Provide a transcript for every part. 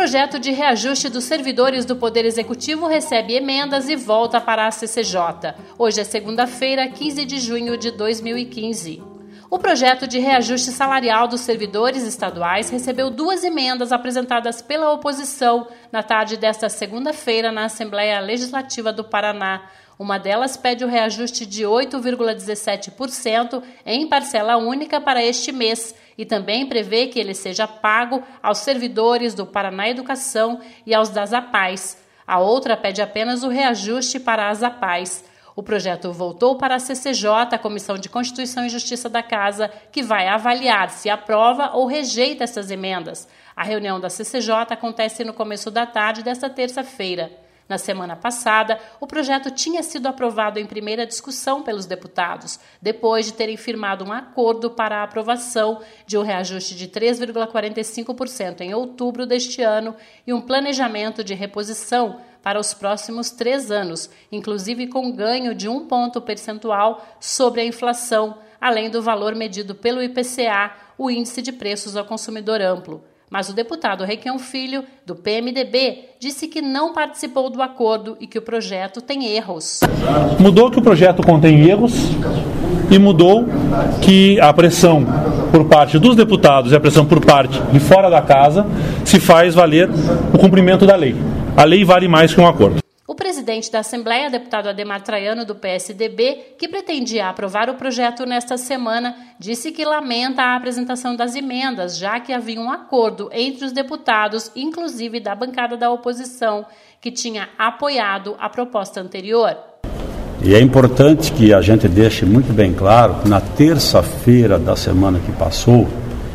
projeto de reajuste dos servidores do Poder Executivo recebe emendas e volta para a CCJ. Hoje é segunda-feira, 15 de junho de 2015. O projeto de reajuste salarial dos servidores estaduais recebeu 2 emendas apresentadas pela oposição na tarde desta segunda-feira na Assembleia Legislativa do Paraná. Uma delas pede o reajuste de 8,17% em parcela única para este mês e também prevê que ele seja pago aos servidores do Paraná Educação e aos das APAES. A outra pede apenas o reajuste para as APAES. O projeto voltou para a CCJ, a Comissão de Constituição e Justiça da Casa, que vai avaliar se aprova ou rejeita essas emendas. A reunião da CCJ acontece no começo da tarde desta terça-feira. Na semana passada, o projeto tinha sido aprovado em primeira discussão pelos deputados, depois de terem firmado um acordo para a aprovação de um reajuste de 3,45% em outubro deste ano e um planejamento de reposição para os próximos 3 anos, inclusive com ganho de 1 ponto percentual sobre a inflação, além do valor medido pelo IPCA, o Índice de Preços ao Consumidor Amplo. Mas o deputado Requião Filho, do PMDB, disse que não participou do acordo e que o projeto tem erros. Mudou que o projeto contém erros e mudou que a pressão por parte dos deputados e a pressão por parte de fora da casa se faz valer o cumprimento da lei. A lei vale mais que um acordo. O presidente da Assembleia, deputado Adhemar Traiano, do PSDB, que pretendia aprovar o projeto nesta semana, disse que lamenta a apresentação das emendas, já que havia um acordo entre os deputados, inclusive da bancada da oposição, que tinha apoiado a proposta anterior. E é importante que a gente deixe muito bem claro que na terça-feira da semana que passou,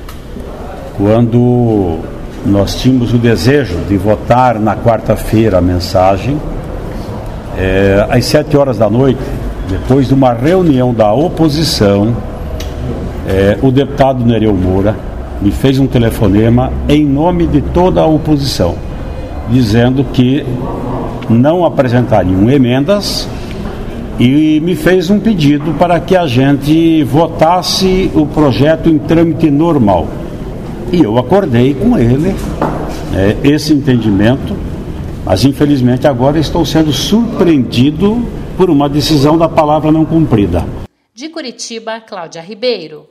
quando nós tínhamos o desejo de votar na quarta-feira a mensagem, às 7 horas da noite, depois de uma reunião da oposição, o deputado Nereu Moura me fez um telefonema em nome de toda a oposição, dizendo que não apresentariam emendas e me fez um pedido para que a gente votasse o projeto em trâmite normal. E eu acordei com ele esse entendimento, mas infelizmente agora estou sendo surpreendido por uma decisão da palavra não cumprida. De Curitiba, Cláudia Ribeiro.